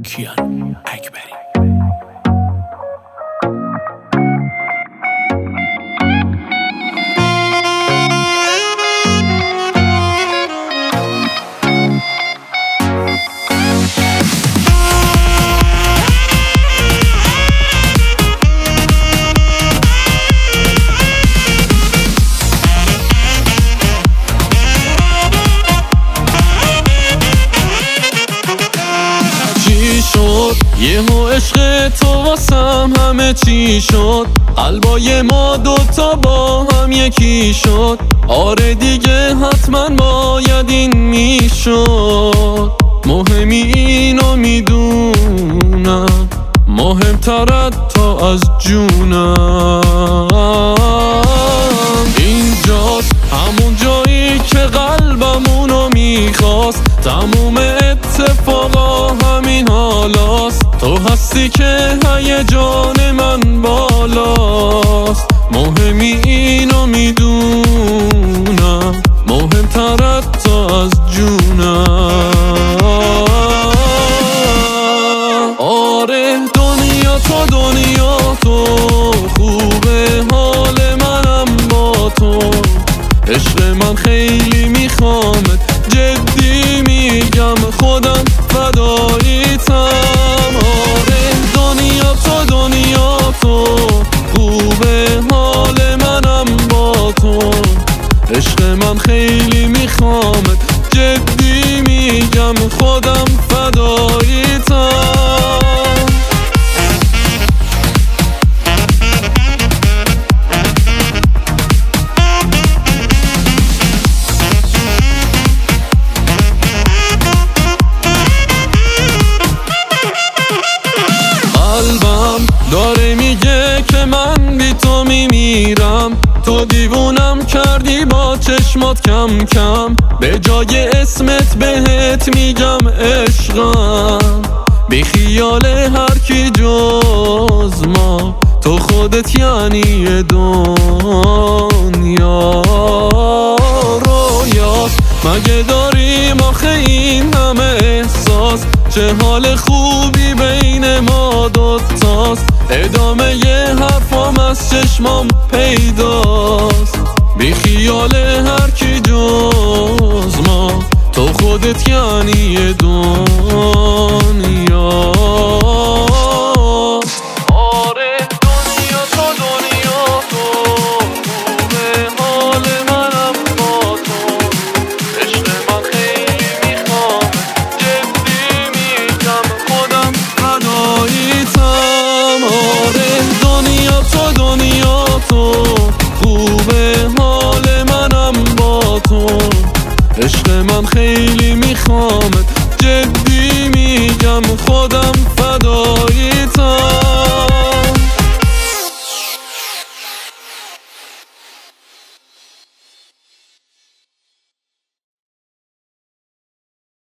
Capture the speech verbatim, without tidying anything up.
کیان اکبری. یهو عشق تو واسم همه چی شد، قلبای ما دوتا با هم یکی شد. آره دیگه حتما باید این میشد. مهمی اینو میدونم، مهمترت تا از جونم. اینجاست همون جایی که قلبمونو میخواست، تموم اتفاقا همین حالاست. تو هستی که هیجان من بالاست. مهمی اینو میدونم، مهمترت تا از جونم. آره دنیا تو دنیا تو خوبه، حال منم با تو. عشق من خیلی میخوامت، جدی میگم خودم فداییتم. آره دنیا تو دنیا تو خوبه، حال منم با تو. عشق من خیلی میخوامت، جدی میگم خودم فداییتم. داره میگه که من بی تو میمیرم. تو دیوونم کردی با چشمات کم کم، به جای اسمت بهت میگم عشقم. بی خیال هر کی جز ما، تو خودت یعنی دنیا. رویاست مگه داریم آخه این همه احساس؟ چه حال خوبی بین ما دوتاست. ادامه ی حرفام از چشمام پیداست. بی خیال هر کی جز ما، تو خودت یعنی دنیا. آره دنیا تو دنیا تو خوبه، حال منم با تو. عشق من خیلی میخوام، جدی میگم خودم فداییتم. آره دنیا تو دنیا تو خوبه، حال منم با تو. عشق من خیلی میخوام،